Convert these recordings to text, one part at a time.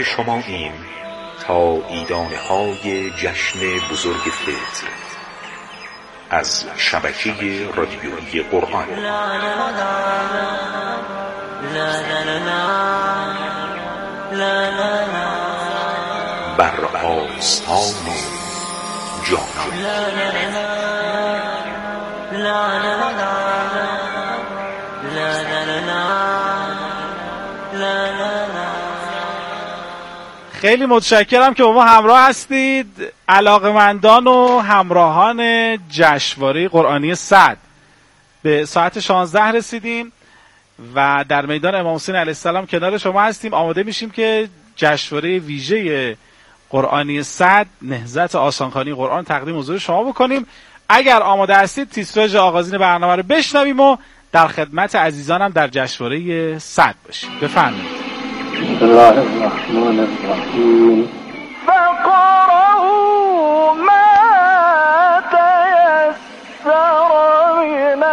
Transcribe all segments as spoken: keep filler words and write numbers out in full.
همراه شما این تا ایدانه های جشن بزرگ فطر از شبکه رادیویی قرآن. بر آستان جان. خیلی متشکرم که با ما همراه هستید علاقه‌مندان و همراهان جشنواره قرآنی صد. به ساعت شانزده رسیدیم و در میدان امام حسین علیه السلام کنار شما هستیم. آماده میشیم که جشنواره ویژه قرآنی صد نهضت آسانخوانی قرآن تقدیم حضور شما بکنیم. اگر آماده هستید تیتراژ آغازین برنامه رو بشنویم و در خدمت عزیزانم در جشنواره صد باشیم. بفرمایید. بسم الله الرحمن الرحیم. فقرأوا ما تيسر من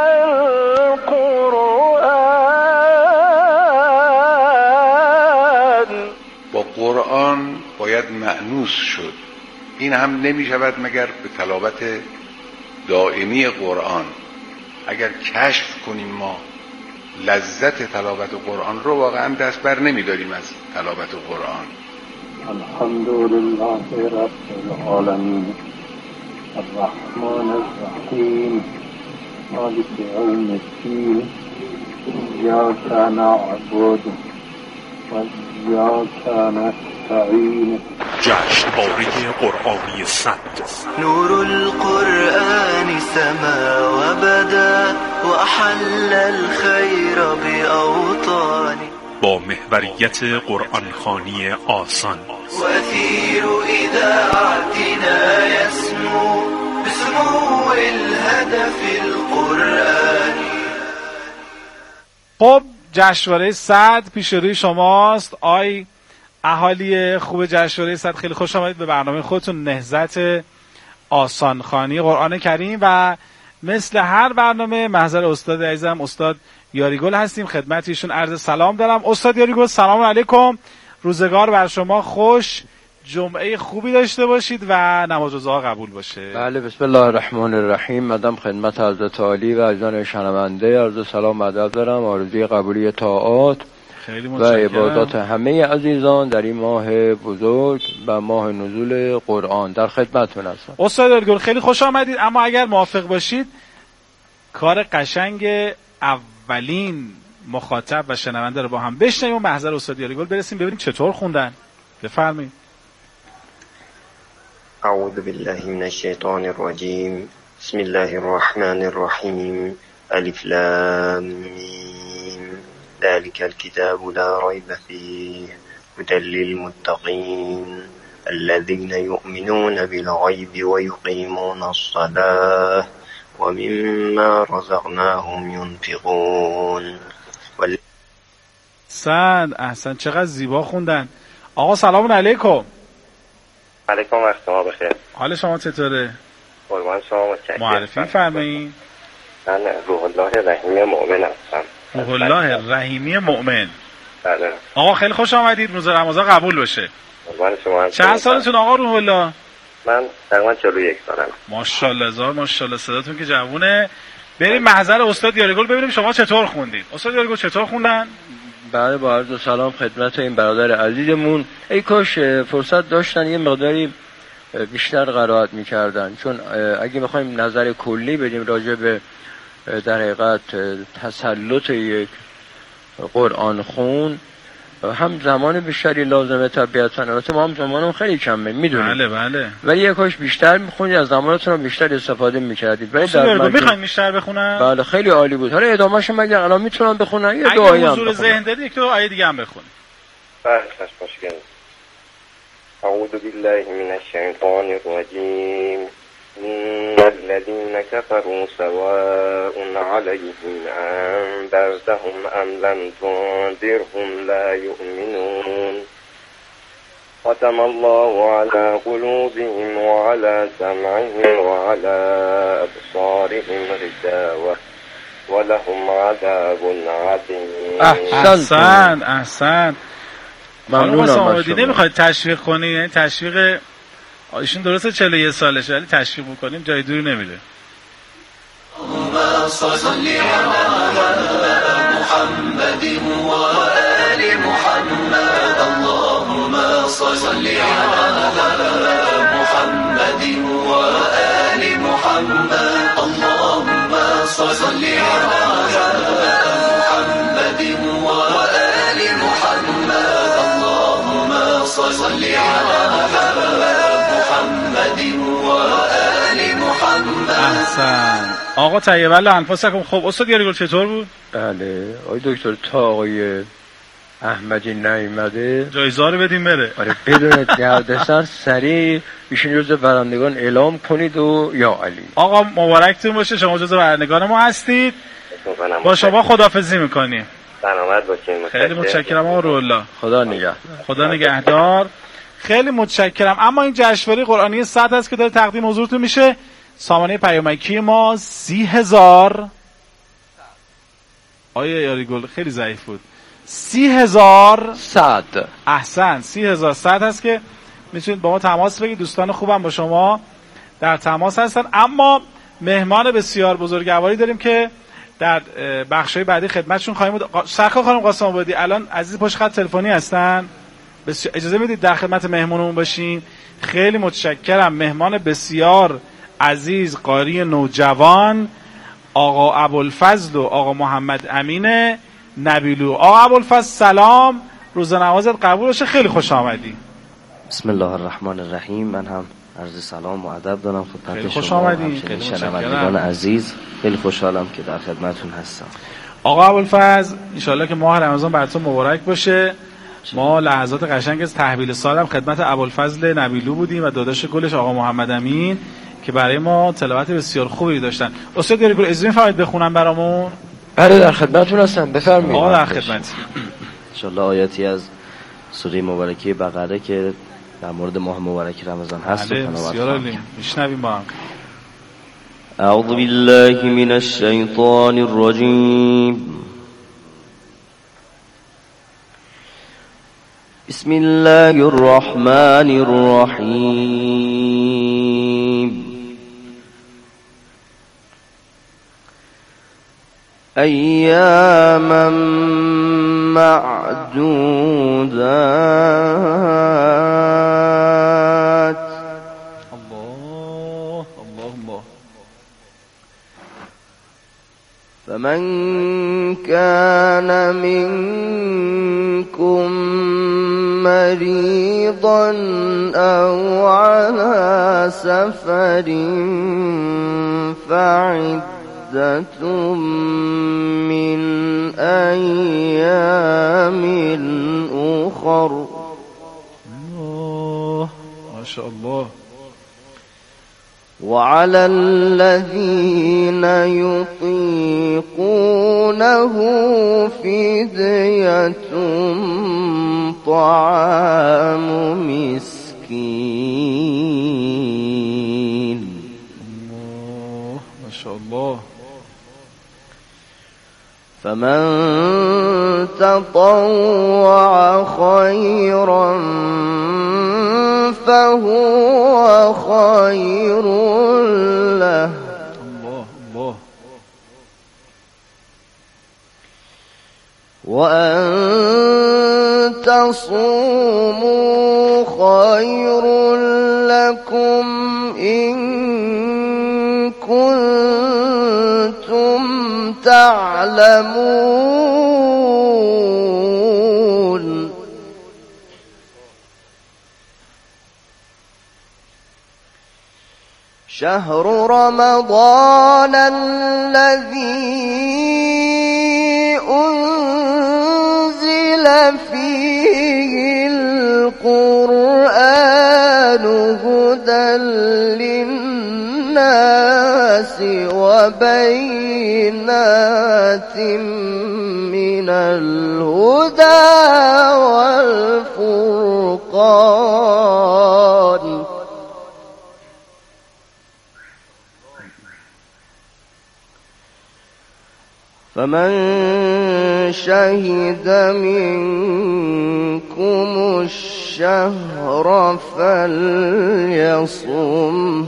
القرآن. با قرآن باید مأنوس شد. این هم نمی شود مگر به تلاوت دائمی قرآن. اگر کشف کنیم ما لذت تلاوت قرآن رو، واقعا دست بر نمی داریم از تلاوت قرآن. الحمدلله رب العالمین الرحمن الرحیم مالک یوم الدین ایاک نعبد و ایاک نستعین. جشنواره قرآنی صد. نور القرآن سما وبدا وأحل الخير بأوطاني. با محوریت قرآن خوانی آسان. وأثير إذاعتنا يسمو بسمو الهدف القرآني. خب جشنواره صد پیش روی شماست. آی اهالی خوب جشنواره صد، خیلی خوش آمدید به برنامه خودتون نهضت آسانخوانی قرآن کریم. و مثل هر برنامه محضر استاد عزیزم استاد یاریگل هستیم. خدمت ایشون عرض سلام دارم. استاد یاریگل سلام علیکم، روزگار بر شما خوش، جمعه خوبی داشته باشید و نماز روزها قبول باشه. بله، بسم الله الرحمن الرحیم. مدام خدمت حضرت عالی و عزیزان شنونده عرض سلام و ادب دارم. آرزوی قبولی طاعات و عبادات همه عزیزان در این ماه بزرگ و ماه نزول قرآن در خدمتتون هستم. استاد یاریگل خیلی خوش آمدید. اما اگر موافق باشید کار قشنگ اولین مخاطب و شنونده رو با هم بشنویم و محضر استاد یاریگل برسیم ببینیم چطور خوندن. بفرمایید. اعوذ بالله من الشیطان الرجیم. بسم الله الرحمن الرحیم. الف لام میم. ذلك الكتاب لا ريب فيه هدى للمتقين الذين يؤمنون بالغيب ويقيمون الصلاة ومما رزقناهم ينفقون. احسن احسن، چقدر زیبا خوندن. آقا سلام علیکم. علیکم وقت شما بخیر. حال شما چطوره؟ قربان شما متشکرم. معرفی فرمایید. من روح الله رحیمی مؤمن هستم. روح الله رحیمی مؤمن. بله. آقا خیلی خوش آمدید، روز رمضان قبول باشه. قربان شما. چند سالتون آقا روح الله؟ من تقریبا چهل و یک سالم. ماشاءالله زار ماشاءالله، صداتون که جوونه. بریم محضر استاد یاریگل ببینیم شما چطور خوندید. استاد یاریگل چطور خوندن؟ بله، با عرض سلام خدمت این برادر عزیزمون. ای کاش فرصت داشتن یه مقداری بیشتر قرائت می‌کردن، چون اگه بخوایم نظر کلی بدیم راجع به در حقیقت تسلط یک قرآن خون، هم زمان بیشتری لازمه طبیعتاً. البته ما هم زمانم خیلی کمه میدونیم. بله بله. ولی یک کاش بیشتر می‌خونید، از زمانتون هم بیشتر استفاده می‌کردید. ولی در مجموع می‌خواید بیشتر بخونم؟ بله خیلی عالی بود. حالا ادامه‌ش مگر الان میتونم بخونم یا دو آیه هم؟ اگه حضور ذهن دارید یک دو آیه دیگه هم بخونید. بله باشه. اعوذ بالله من الشیطان الرجیم. إن الذين كفروا سواء عليهم أنذرتهم أم لم تنذرهم لا يؤمنون. ختم الله على قلوبهم وعلى سمعهم وعلى أبصارهم غشاوة ولهم عذاب عظيم. احسن احسن. ممنونم از شما. نمیخواید تشویق کنی؟ یعنی تشویق ایشون درسته چهل و یک سالشه ولی تشویق بکنیم جای دوری نمیره. اللهم صل على محمد و آل محمد. اللهم صل على محمد و آل محمد. اللهم صل على محمد و آل محمد. اللهم صل على محمد و آل محمد. احسن. آقا طیب الله انفسکم. خب استاد یاریگل چطور بود؟ بله آقای دکتر تا آقای احمدی نیامده جایزه رو بدیم بره. آره بدون دردسر سریع ایشون جزو برندگان اعلام کنید و یا علی. آقا مبارکتون باشه، شما جزو برندگان ما هستید. با شما خداحافظی میکنیم. سلامت باشین. خیلی متشکرم آقا روح‌الله. خدا نگهدار. خدا نگهدار. خیلی متشکرم. اما این جشنواره قرآنی صد هست که داره تقدیم حضورتون میشه. سامانه پیامکی ما سی هزار. آیا یاریگل خیلی ضعیف بود. سی هزار صد. احسن. سی هزار صد هست که میتونید با ما تماس بگیرید. دوستان خوبم با شما در تماس هستن. اما مهمان بسیار بزرگواری داریم که در بخشای بعدی خدمتشون خواهیم بود. سرکار خانم قاسم آبادی الان عزیز پشت خط تلفنی هستن. اجازه میدید در خدمت مهمونمون باشین؟ خیلی متشکرم. مهمان بسیار عزیز قاری نوجوان آقا ابوالفضل و آقا محمد امین نبیلو. آقا ابوالفضل سلام، روز نمازت قبول باشه، خیلی خوش آمدی. بسم الله الرحمن الرحیم. من هم عرض سلام و ادب دارم خدمت شما. خوش آمدید. خیلی شنوندگان عزیز، خیلی خوشحالم که در خدمتتون هستم. آقا ابوالفضل ان شاءالله که ماه رمضان براتون مبارک باشه. ما لحظات قشنگ از تحویل سال هم خدمت ابوالفضل نبیلو بودیم و داداش گلش آقا محمد امین که برای ما تلاوت بسیار خوبی داشتن. استاد یاریگل اجازه می‌فرمایید بخونم برامون؟ بله در خدمتتون هستم، بفرمایید. آقا در خدمت. ان شاءالله آیاتی از سوره مبارکه بقره که در مورد ماه مبارک رمضان هست بله بسیار عالی. میشنویم با هم. اعوذ بالله من الشیطان الرجیم. بسم الله الرحمن الرحیم. ایاما معدودات. الله الله الله. فمن كان منكم مريضا أو على سفر فعدة من أيام أخر. الله ما شاء الله. وعلى الذين يطيقونه فدية طعام مسكين. الله ما شاء الله. فمن تطوع خيرا فهو خير له. الله الله. وأن تصوموا خير لكم إن كنتم تعلمون. شهر رمضان الذي أنزل فيه القرآن هدى للناس وبينات من الهدى والفرقان. فمن شهد منكم الشهر فليصم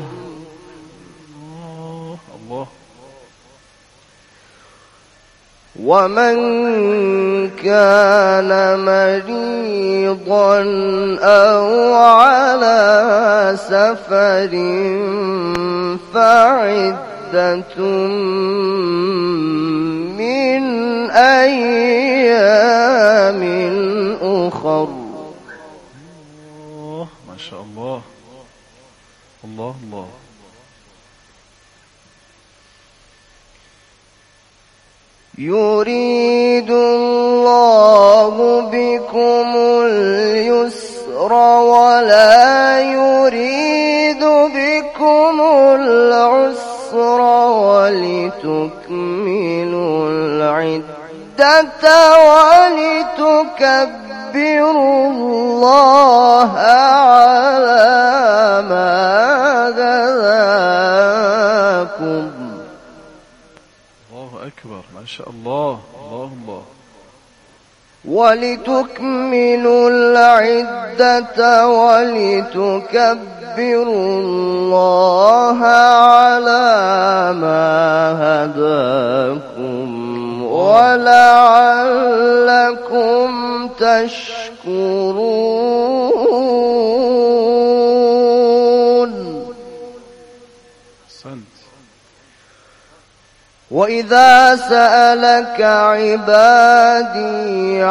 الله. ومن كان مريضا أو على سفر فعدة من أيام أخر. الله ما شاء الله. الله الله. يريد الله بكم اليسر ولا يريد بكم العسر ولتكملوا العدة ولتكبروا الله على ما هداكم. الله أكبر ما شاء الله. الله الله. ولتكملوا العدة ولتكبروا الله على ما هداكم ولعلكم تشكرون. وإذا سألك عبادي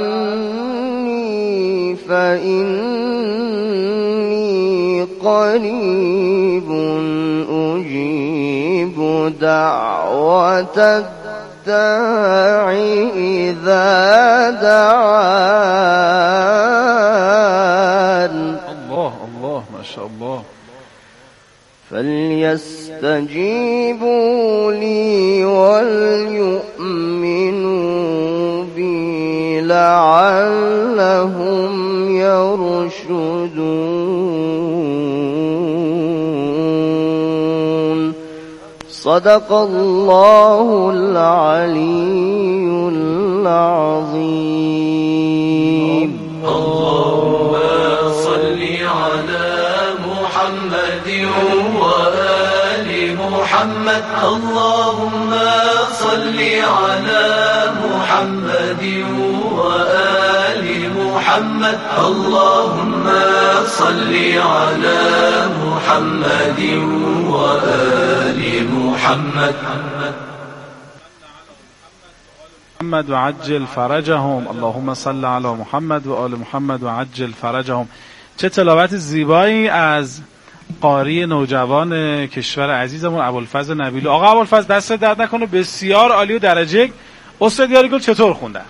عني فإني قريب أجيب دعوة الداع إذا دعان. الله الله ما شاء الله. فليستجيبوا لي وليؤمنوا بي لعلهم يرشدون. صدق الله العلي العظيم. اللهم صل على محمد وآل محمد. اللهم صل على محمد وآل محمد. اللهم صل على محمد وآل محمد. محمد وعجل فرجهم. اللهم صل على محمد و آل محمد وعجل فرجهم. چه تلاوت زیبایی از قاری نوجوان کشور عزیزمون ابوالفضل نبیلو. آقا ابوالفضل دست درد نکنه، بسیار عالی و درجه یک. استاد یاریگل چطور خوندن؟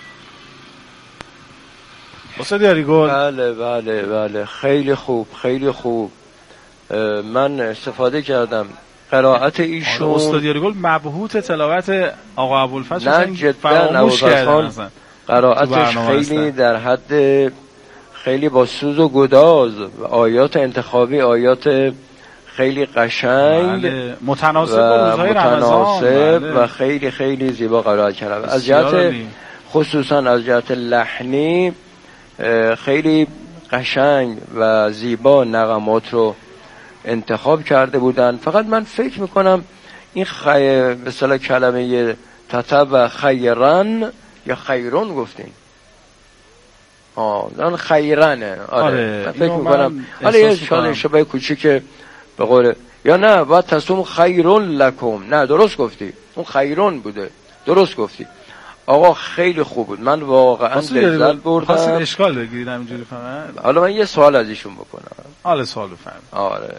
استاد یاریگل. بله بله بله خیلی خوب خیلی خوب. من استفاده کردم قرائت ایشون. استاد یاریگل مبهوت تلاوت آقا ابوالفضل. نه جدا ابوالفضل قرائتش خیلی در حد خیلی با سوز و گداز، آیات انتخابی، آیات خیلی قشنگ بله. متناسب و روزهای متناسب رمضان. و خیلی خیلی زیبا قرائت کردم. از جهت خصوصا از جهت لحنی خیلی قشنگ و زیبا نغمات رو انتخاب کرده بودن. فقط من فکر میکنم این خی... به اصطلاح کلمه تتب و خیرن یا خیرون گفتین. آه اون خیرنه. آره, آره. فکر میکنم آره یه شاید شبه کوچیک به قول یا نه باید تصوم خیرون لکم. نه درست گفتی، اون خیرون بوده، درست گفتی آقا. خیلی خوب بود، من واقعا لذت بردم. خواستید اشکال بگیرید همینجوری فهمه. حالا من یه سوال از ایشون بکنم. حالا سوال بفرمایید. آره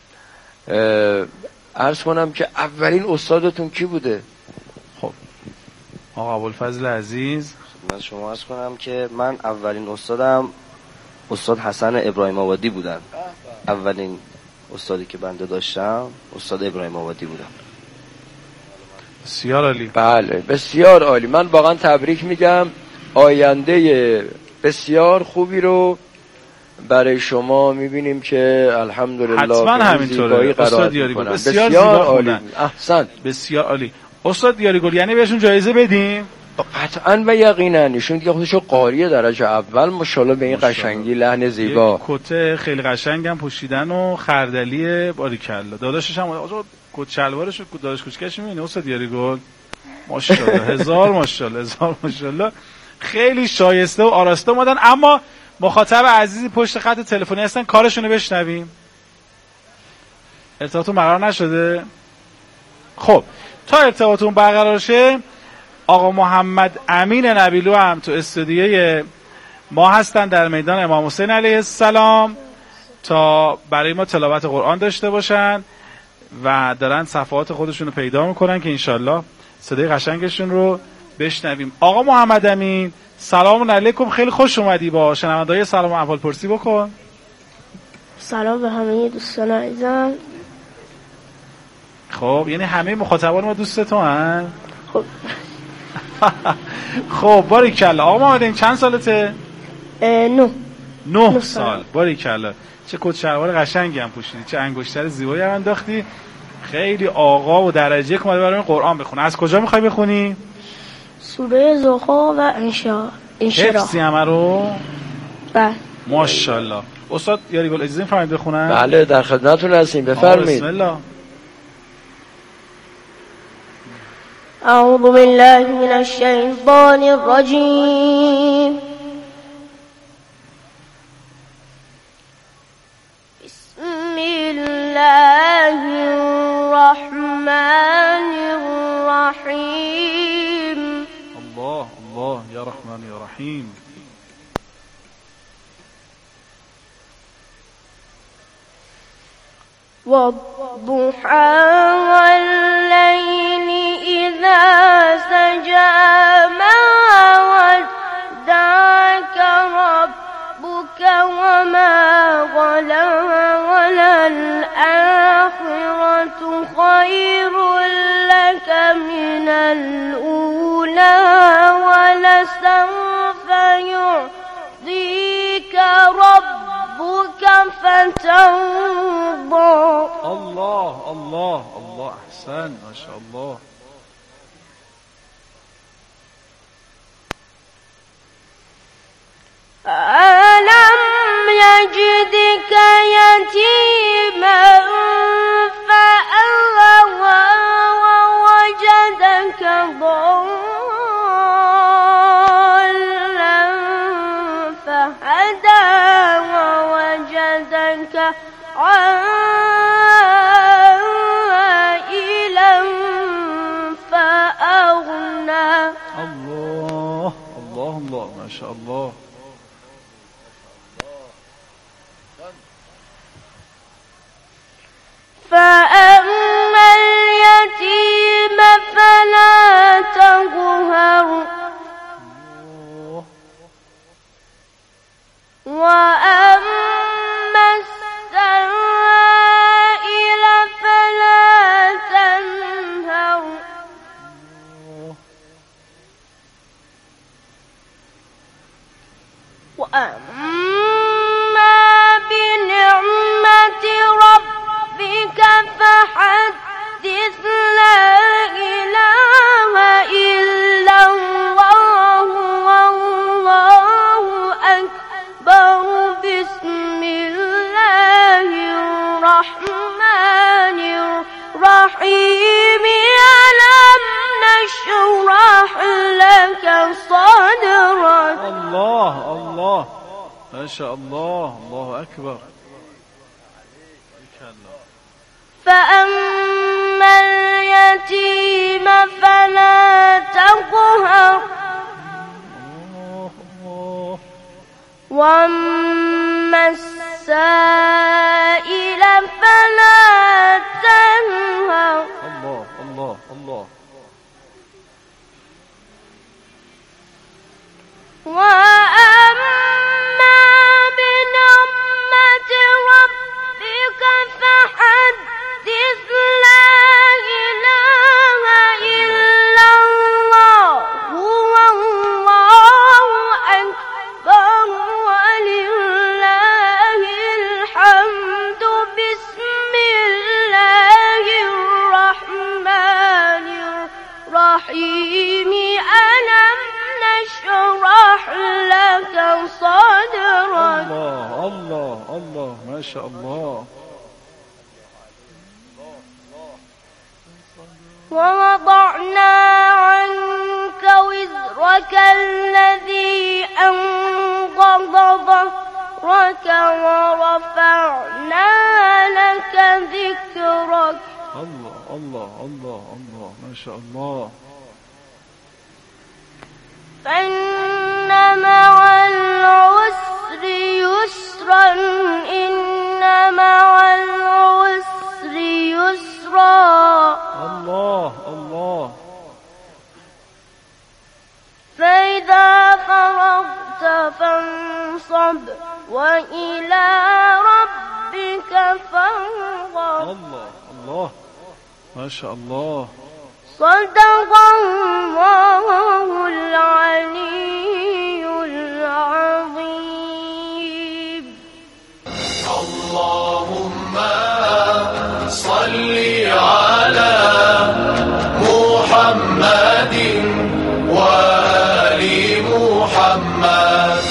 عرض کنم که اولین استادتون کی بوده؟ خب آقا ابوالفضل عزیز. من شما عرض کنم که من اولین استادم استاد حسن ابراهیم آبادی بودن. اولین استادی که بنده داشتم استاد ابراهیم آبادی بودم. بسیار عالی. بله بسیار عالی. من واقعا تبریک میگم. آینده بسیار خوبی رو برای شما میبینیم که الحمدلله حتما همینطوره. استاد یاریگل بسیار زیبا خوندن. احسن. بسیار عالی. استاد یاریگل یعنی بهشون جایزه بدیم؟ قطعا و یقینا ایشون دیگه خودشو قاری درجه اول ماشاءالله به این قشنگی لحن زیبا کت خیلی قشنگم پوشیدن و خردلی باریکلا. داداشش هم آقا کت شلوارش داداش کوچیکش میبینی استاد یاری گل ماشاءالله هزار ماشاءالله هزار ماشاءالله خیلی شایسته و آراسته اومدن. اما مخاطب عزیزی پشت خط تلفنی هستن، کارشون رو بشنویم. ارتباطتون برقرار نشده؟ خب تا ارتباطتون برقرار شه آقا محمد امین نبیلو هم تو استودیوی ما هستن در میدان امام حسین علیه السلام تا برای ما تلاوت قرآن داشته باشن و دارن صفحات خودشون رو پیدا میکنن که انشالله صدای قشنگشون رو بشنویم. آقا محمد امین سلام علیکم، خیلی خوش اومدی. با شنونده‌های سلام و احوال پرسی بکن. سلام به همه دوستان عزیزم. خب یعنی همه مخاطبان ما دوست تو هن؟ خب خب باریکلا. آقا محمد این چند سالته؟ نه نه سال. باریکلا. چه کت شلوار قشنگی هم پوشیدی، چه انگشتر زیبایی هم انداختی. خیلی آقا و درجه که اومده برای قرآن بخونه. از کجا میخوای بخونی؟ سوره زخرف و انشا انشراح. حفظی همه رو؟ بله ماشاءالله. استاد یاری گل اجازه می‌فرمایید بخونن؟ بله در خدمتتون هستیم، بفرمایید. بسم الله. اعوذ بالله من الشیطان الرجیم. بسم الله الرحمن الرحیم. الله الله یا رحمان یا رحیم. والضحى والليل إذا سجى ما ودعك ربك وما قلى وللآخرة خير لك من الأولى ولسوف يعطيك ربك فترضى. الله الله الله احسن ما شاء الله. ألم يجدك يتيما فآوى ووجدك ضالا فهدى ووجدك عائلا فأغنى. الله الله الله ما شاء الله. فأما اليتيم فلا تقهر وأما السائل فلا تنهر وأما بنعمة ربك فحدث. لا إله إلا الله والله أكبر. بسم الله الرحمن الرحيم. ألم نشرح لك صدرك. الله الله ما شاء الله الله أكبر. فأما اليتيم فلا تقهر وأما السائل فلا تنهر. الله الله الله. وأما بنعمة ربك فحدث. لا إله إلا الله والله أكبر ولله الحمد. بسم الله الرحمن الرحيم. ألم الله الله ما شاء الله. ووضعنا عنك وزرك الذي أنقض ظهرك ورفعنا لك ذكرك. الله الله الله الله ما شاء الله. فإن مع العسر يسرا إن مع العسر يسرا. الله الله. فإذا فرغت فانصب وإلى ربك فارغب. الله الله ما شاء الله. صدق الله العلي العظيم. اللهم صل على محمد وآل محمد.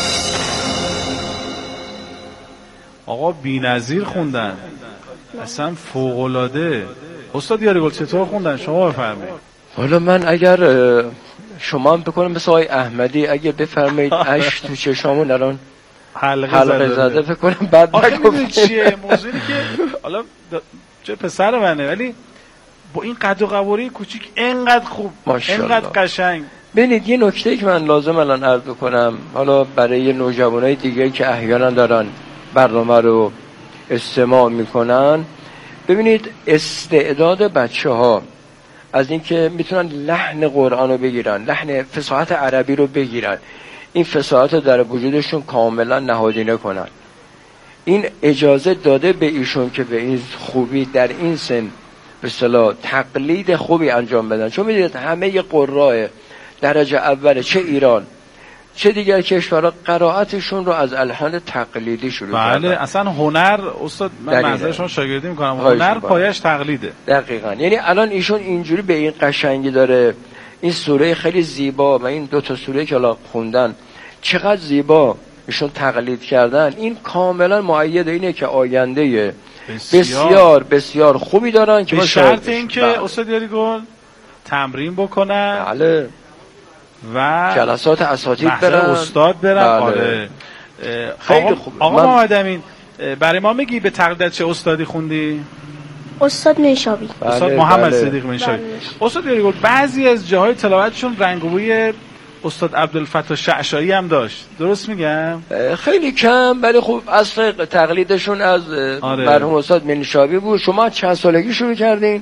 آقا بی‌نظیر خوندن، اصلا فوق‌العاده. استاد یاریگل چطور خوندن؟ شما بفرمایید. حالا من اگر شما هم بکنم مثل آقای احمدی اگه بفرمایید اش تو چشامون الان حلقه, حلقه زده فکر کنم بعد نگفتیم چیه موضوعی که حالا چه پسر منه ولی با این قد و قواره کوچیک اینقدر خوب اینقدر قشنگ. ببینید یه نکته که من لازم الان عرض کنم حالا برای نوجوانای دیگه که احیانا دارن برنامه رو استماع میکنن، ببینید استعداد بچه ها از اینکه میتونن لحن قرآن رو بگیرن، لحن فصاحت عربی رو بگیرن، این فصاحت رو در وجودشون کاملا نهادینه کنن، این اجازه داده به ایشون که به این خوبی در این سن به اصطلاح تقلید خوبی انجام بدن. چون میدونید همه قراء درجه اول چه ایران چه دیگر کشورها قرائتشون رو از الحان تقلیدی شروع کردن. بله اصلا هنر استاد من معذرت شما شاگردی میکنم، هنر پایش تقلیده. دقیقاً. یعنی الان ایشون اینجوری به این قشنگی داره، این سوره خیلی زیبا و این دو تا سوره که الان خوندن چقدر زیبا ایشون تقلید کردن، این کاملا مؤید اینه که آینده بسیار بسیار, بسیار خوبی دارن که به شرط اینکه استاد یاریگل تمرین بکنن. بله. و جلسات اساتید برن، استاد برن. بله. آره. خیلی خوب. آقا محمد امین برای ما میگی به تقلید چه استادی خوندی؟ استاد منشابی. بله. استاد محمد بله. صدیق منشابی. بله. استاد یاریگل بعضی از جاهای تلاوتشون رنگ و بوی استاد عبدالفتاح شعشایی هم داشت، درست میگم؟ خیلی کم، ولی خب اصل تقلیدشون از آره. مرحوم استاد منشابی بود. شما چند سالگی شروع کردین؟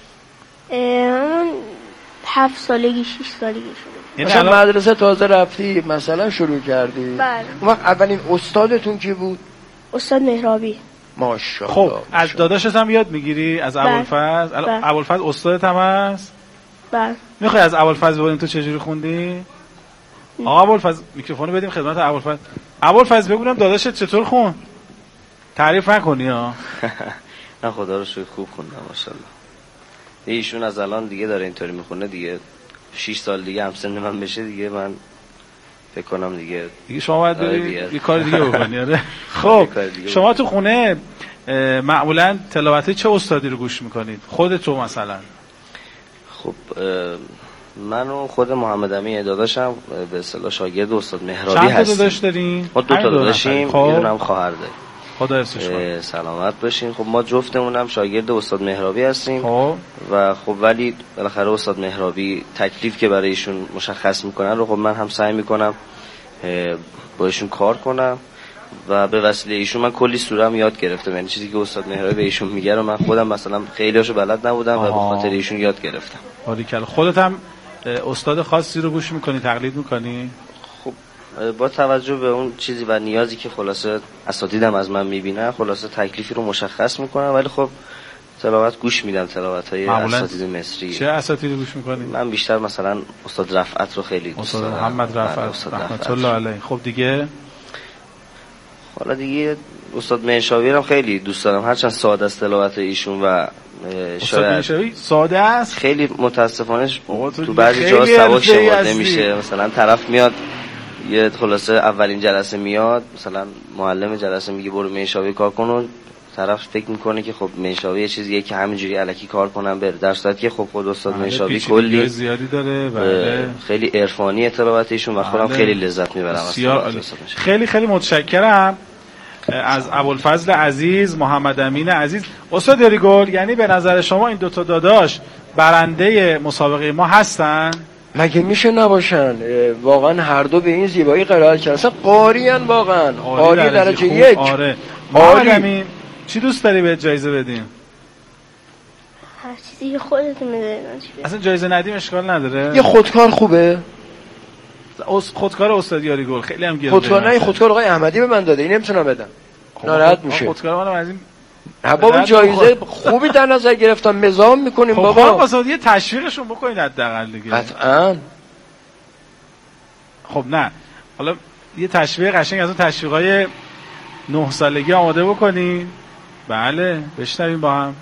من هفت سالگی شش سالگی شروع. مثلا الان... مدرسه تازه رفتی مثلا شروع کردی؟ بله. اون وقت اولین استادتون کی بود؟ استاد مهرابی. ماشاءالله. خب از داداشت هم یاد میگیری از ابوالفضل؟ ابوالفضل استادت هم هست؟ بله. میخوای از ابوالفضل ببینیم تو چجوری خوندی؟ آقا ابوالفضل میکروفونو بدیم خدمت ابوالفضل. ابوالفضل بگونم داداشت چطور خوند؟ تعریف نکنی ها. نه خدا رو شکر خوب خوندم ماشاءالله. ایشون از الان دیگه داره اینطوری میخونه دیگه شش سال دیگه هم سن من بشه دیگه من فکر کنم دیگه دیگه شما باید بری یه کار دیگه بکنی. آره. خب شما تو خونه معمولا تلاوت چه استادی رو گوش میکنید؟ خودت تو مثلا؟ خب من و خود محمد امین داداشم به اصطلاح شاگرد استاد مهرابی هستیم. چند تا داداش دارین؟ ما دو تا داداشیم، خب. یه دونم خواهر داریم. خدا حفظش کنه. سلامت باشین. خب ما جفتمونم شاگرد استاد مهرابی هستیم. خب. و خب ولی بالاخره استاد مهرابی تکلیف که برای ایشون مشخص میکنن رو خب من هم سعی میکنم با ایشون کار کنم و به وسیله ایشون من کلی سوره هم یاد گرفتم. یعنی چیزی که استاد مهرابی به ایشون میگه رو من خودم مثلا خیلیاشو بلد نبودم آها. و به خاطر ایشون یاد گرفتم. باریکلا. خودت هم استاد خاصی رو گوش میکنی، تقلید میکنی؟ خب با توجه به اون چیزی و نیازی که خلاصه اساتیدم از من میبینن خلاصه تکلیفی رو مشخص میکنم، ولی خب تلاوت گوش میدم، تلاوت‌های اساتید مصری. چه اساتیدی گوش میکنی؟ من بیشتر مثلا استاد رفعت رو خیلی دوست دارم. استاد محمد رفعت رحمت الله علیه. خب دیگه حالا دیگه استاد منشابی هم خیلی دوست دارم، هرچند ساده است تلاوت ایشون و استاد منشابی ساده است، خیلی متاسفانه تو بعضی جاها سبک شمرده میشه. مثلا طرف میاد یه خلاصه اولین جلسه میاد مثلا معلم جلسه میگه برو میشاوی کار کن، طرف فکر میکنه که خب میشاوی یه چیزیه که همینجوری الکی کار کنم بره، در صورتی که خب خود استاد میشاوی کلی زیادی داره. بله. خیلی عرفانی اطلاعات ایشون و خودم خیلی لذت میبرم. خیلی خیلی متشکرم از ابوالفضل عزیز، محمد امین عزیز. استاد یاریگل، یعنی به نظر شما این دوتا داداش برنده مسابقه ما هستن؟ مگه میشه نباشن؟ واقعا هر دو به این زیبایی قرائت کردن، اصلا قاریان، واقعا قاری درجه یک. آره. محمد امین چی دوست داری به جایزه بدیم؟ هر چیزی که خودت میدونی. اصلا جایزه ندیم اشکال نداره. یه خودکار خوبه؟ خودکار استاد یاریگل خیلی هم گرونه. خودکار نه، خودکار آقای احمدی به من داده، این نمیتونم بدم. ناراحت میشه. خودکار منم از این بابا جایزه خوبی در نظر گرفتم، مزاحم میکنیم خب بابا. خب واسه یه تشویقشون بکنید حداقل دیگه. قطعاً. خب نه، حالا یه تشویق قشنگ از اون تشویقای نه سالگی آماده بکنین. بله بشنویم با هم.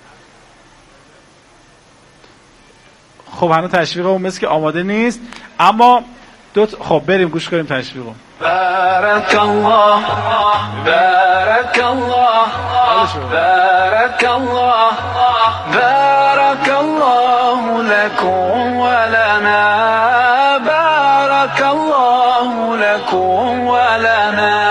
خب هنوز تشویق اون مثل که آماده نیست، اما دو ت... خب بریم گوش کنیم تشویقو. بارك الله بارك الله بارك الله بارك الله لكم ولنا بارك الله لكم ولنا.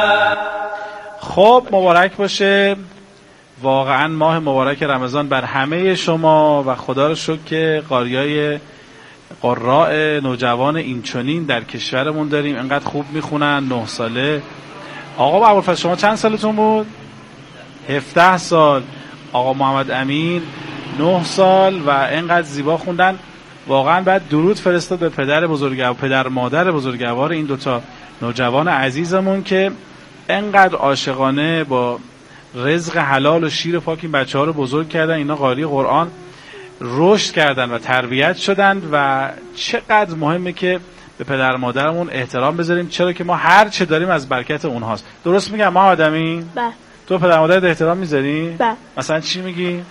خب مبارک باشه واقعا ماه مبارک رمضان بر همه شما و خدا رو شکر که قاریای قراء نوجوان اینچنین در کشورمون داریم، انقدر خوب میخونن. نه ساله. آقا ابوالفضل شما چند سالتون بود؟ هفده سال. آقا محمد امین نه سال و انقدر زیبا خوندن. واقعا بعد درود فرستاد به پدر بزرگوار، پدر مادر بزرگوار این دوتا نوجوان عزیزمون که انقدر عاشقانه با رزق حلال و شیر پاک این بچه‌ها رو بزرگ کردن. اینا قاری قرآن رشد کردن و تربیت شدن و چقدر مهمه که به پدر مادرمون احترام بذاریم، چرا که ما هر چه داریم از برکت اونهاست. درست میگم محمد امین؟ بله. تو پدر مادرت احترام میذاری؟ بله. مثلا چی میگی؟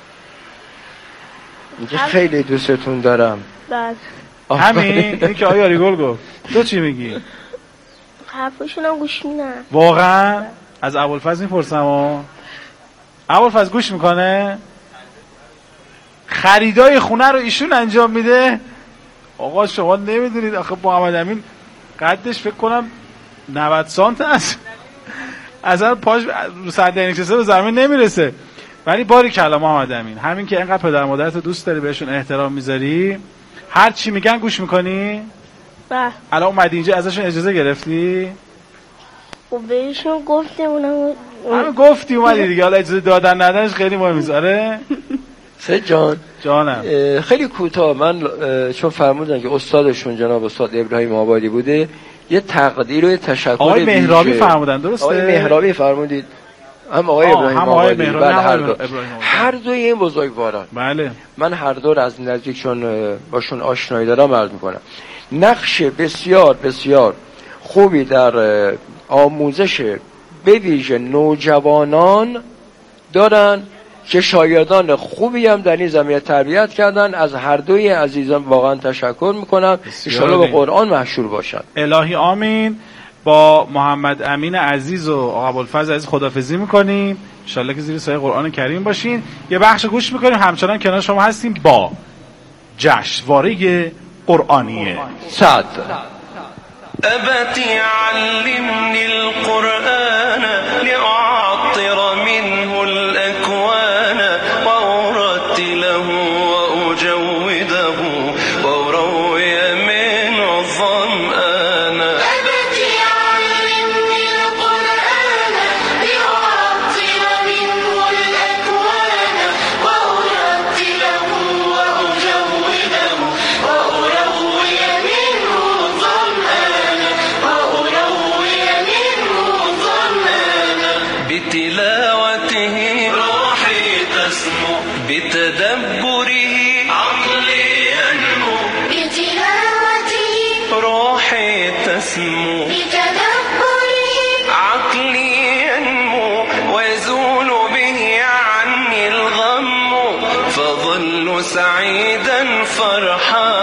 میگه خیلی دوستتون دارم. بله. همین این که آیا ریگل گفت. تو چی میگی؟ حرفشون هم گوش میدم. واقعا؟ بله. از ابوالفضل میپرسم. ابوالفضل گوش میکنه؟ خریدای خونه رو ایشون انجام میده. آقا شما نمیدونید آخه محمد امین قدش فکر کنم نود سانتی است، اصلا پاش رو صدر نشسته به زمین نمیرسه. ولی باری کلا محمد امین، همین که اینقدر پدر مادرت دوست داری، بهشون احترام میذاری، هر چی میگن گوش میکنی؟ بله. الان اومدی اینجا ازشون اجازه گرفتی؟ خب بهشون گفتم اونم همین گفتی اومدی دیگه، حالا اجازه دادن ندنش خیلی مهم نیست. آره سید جان جانم خیلی کوتاه، من چون فرمودن که استادشون جناب استاد ابراهیم آبادی بوده، یه تقدیر و یه تشکر. آقای مهرابی فرمودن درسته؟ آقای مهرابی فرمودید، هم آقای ابراهیم هم آقای آبادی. بله هر دو. ابراهیم هر دوی این بزرگواران. بله. من هر دو از نزدیکشون باشون آشنایی دارم، عرض میکنم نقش بسیار بسیار خوبی در آموزش به ویژه نوجوانان دارن که شاگردان خوبی هم در این زمینه تربیت کردن. از هر دوی عزیزان واقعا تشکر میکنم، ان شاءالله به قرآن مشهور باشن. الهی آمین. با محمد امین عزیز و آقا ابوالفضل عزیز خداحافظی میکنیم، ان شاءالله که زیر سایه قرآن کریم باشین. یه بخش گوش میکنیم، همچنان کنار شما هستیم با جشنواره قرآنی صد. أبت علمني القرآن لأعطر منه الأكوان وأرتله وأجوده وأروي منه الظمآن. أبت علمني القرآن لأعطر منه الأكوان وأرتله وأجوده وأروي منه الظمآن بتلاوته روحي تسمو بتدبره عقلي ينمو بتلاوته روحي تسمو بتدبره عقلي ينمو ويزول به عني الغم فظل سعيدا فرحانا.